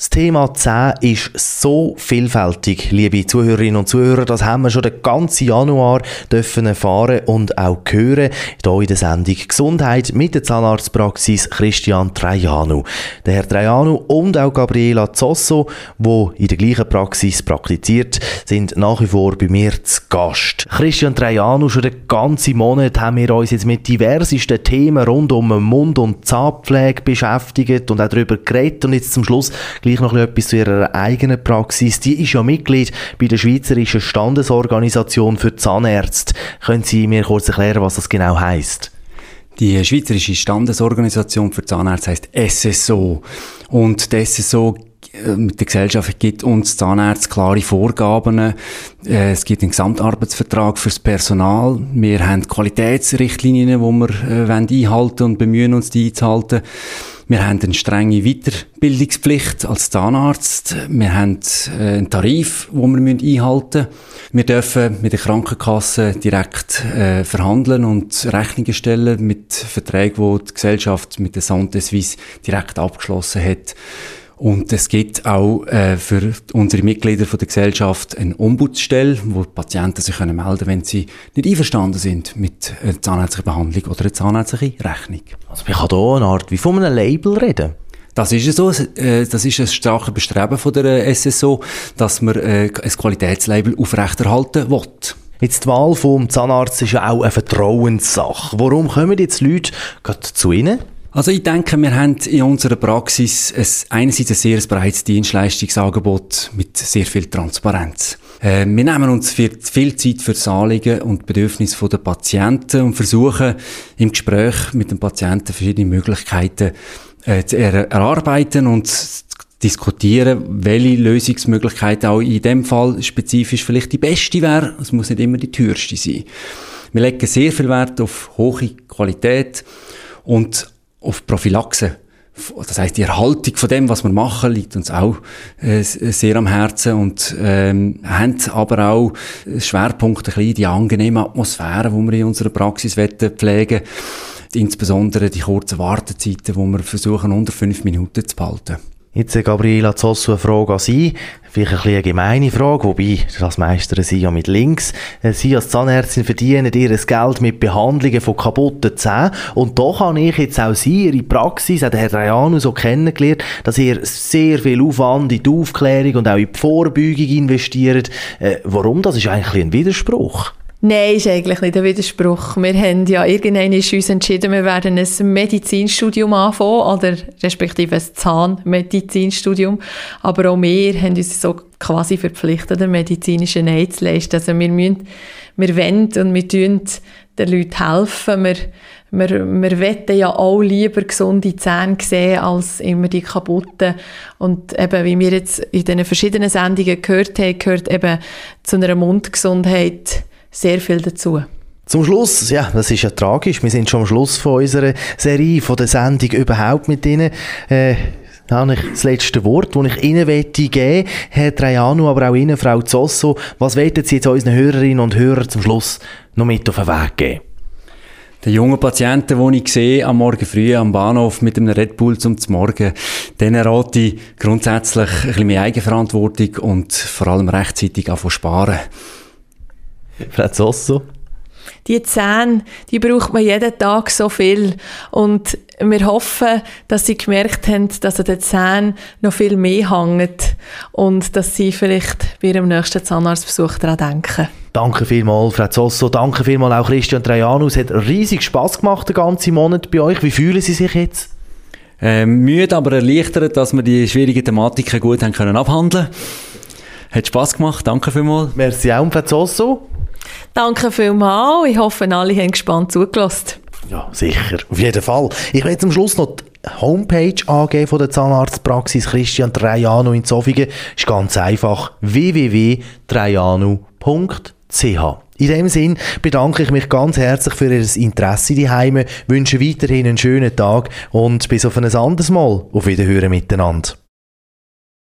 Das Thema Zähne ist so vielfältig, liebe Zuhörerinnen und Zuhörer. Das haben wir schon den ganzen Januar dürfen erfahren und auch hören. Hier in der Sendung Gesundheit mit der Zahnarztpraxis Christian Traianu. Der Herr Traianu und auch Gabriela Zosso, die in der gleichen Praxis praktiziert, sind nach wie vor bei mir zu Gast. Christian Traianu, schon den ganzen Monat haben wir uns jetzt mit diversesten Themen rund um Mund- und Zahnpflege beschäftigt und auch darüber geredet. Und jetzt zum Schluss gleich noch etwas zu Ihrer eigenen Praxis. Die ist ja Mitglied bei der Schweizerischen Standesorganisation für Zahnärzte. Können Sie mir kurz erklären, was das genau heisst? Die Schweizerische Standesorganisation für Zahnärzte heisst SSO. Und die SSO mit der Gesellschaft gibt uns Zahnärzte klare Vorgaben. Es gibt einen Gesamtarbeitsvertrag fürs Personal. Wir haben Qualitätsrichtlinien, die wir einhalten und bemühen uns, die einzuhalten. Wir haben eine strenge Weiterbildungspflicht als Zahnarzt. Wir haben einen Tarif, den wir einhalten müssen. Wir dürfen mit der Krankenkasse direkt verhandeln und Rechnungen stellen mit Verträgen, die die Gesellschaft mit der Santé Suisse direkt abgeschlossen hat. Und es gibt auch für unsere Mitglieder von der Gesellschaft eine Ombudsstelle, wo die Patienten sich melden können, wenn sie nicht einverstanden sind mit einer zahnärztlichen Behandlung oder einer zahnärztlichen Rechnung. Also man kann hier eine Art wie von einem Label reden. Das ist so. Das ist ein starkes Bestreben von der SSO, dass man ein Qualitätslabel aufrechterhalten will. Jetzt die Wahl vom Zahnarzt ist ja auch eine Vertrauenssache. Warum kommen jetzt Leute gerade zu Ihnen? Also ich denke, wir haben in unserer Praxis einerseits ein sehr breites Dienstleistungsangebot mit sehr viel Transparenz. Wir nehmen uns viel Zeit für das Anliegen und Bedürfnisse der Patienten und versuchen im Gespräch mit den Patienten verschiedene Möglichkeiten zu erarbeiten und zu diskutieren, welche Lösungsmöglichkeit auch in dem Fall spezifisch vielleicht die beste wäre. Es muss nicht immer die teuerste sein. Wir legen sehr viel Wert auf hohe Qualität und auf Prophylaxe. Das heisst, die Erhaltung von dem, was wir machen, liegt uns auch sehr am Herzen und haben aber auch Schwerpunkte ein bisschen die angenehme Atmosphäre, die wir in unserer Praxis pflegen wollen. Insbesondere die kurzen Wartezeiten, die wir versuchen, unter 5 Minuten zu behalten. Jetzt, Gabriela Zosso, eine Frage an Sie. Vielleicht ein bisschen eine gemeine Frage, wobei das meistern Sie ja mit links. Sie als Zahnärztin verdienen Ihr Geld mit Behandlungen von kaputten Zähnen. Und da habe ich jetzt auch Sie, Ihre Praxis, auch den Herrn Traianu so kennengelernt, dass ihr sehr viel Aufwand in die Aufklärung und auch in die Vorbeugung investiert. Warum? Das ist eigentlich ein Widerspruch. Nein, ist eigentlich nicht ein Widerspruch. Wir haben ja irgendwann uns entschieden, wir werden ein Medizinstudium anfangen, oder respektive ein Zahnmedizinstudium. Aber auch wir haben uns so quasi verpflichtet, einen medizinischen Eid zu leisten. Also wir wollen und wir tun den Leuten helfen. Wir wollen ja auch lieber gesunde Zähne sehen, als immer die kaputten. Und eben, wie wir jetzt in den verschiedenen Sendungen gehört haben, gehört eben zu einer Mundgesundheit sehr viel dazu. Zum Schluss, ja, das ist ja tragisch, wir sind schon am Schluss von unserer Serie, von der Sendung überhaupt mit Ihnen. Da habe ich das letzte Wort, das ich Ihnen geben möchte, Herr Traianu, aber auch Ihnen, Frau Zosso. Was wollen Sie jetzt unseren Hörerinnen und Hörern zum Schluss noch mit auf den Weg geben? Den jungen Patienten, die ich sehe, am Morgen früh am Bahnhof mit einem Red Bull zum Morgen, denen rate ich grundsätzlich ein bisschen mehr Eigenverantwortung und vor allem rechtzeitig anfangen sparen. Frau Zosso? Die Zähne, die braucht man jeden Tag so viel. Und wir hoffen, dass Sie gemerkt haben, dass an den Zähnen noch viel mehr hängt und dass Sie vielleicht bei Ihrem nächsten Zahnarztbesuch daran denken. Danke vielmals, Frau Zosso. Danke vielmals auch Christian Traianu. Es hat riesig Spass gemacht, den ganzen Monat bei euch. Wie fühlen Sie sich jetzt? Müde, aber erleichtert, dass wir die schwierigen Thematiken gut haben können abhandeln. Hat Spass gemacht. Danke vielmals. Merci auch, Frau Zosso. Danke vielmals. Ich hoffe, alle haben gespannt zugelassen. Ja, sicher. Auf jeden Fall. Ich werde zum Schluss noch die Homepage angeben von der Zahnarztpraxis Christian Traianu in Zofingen. Ist ganz einfach www.traianu.ch. In dem Sinn bedanke ich mich ganz herzlich für Ihr Interesse daheim, wünsche weiterhin einen schönen Tag und bis auf ein anderes Mal. Auf Wiederhören miteinander.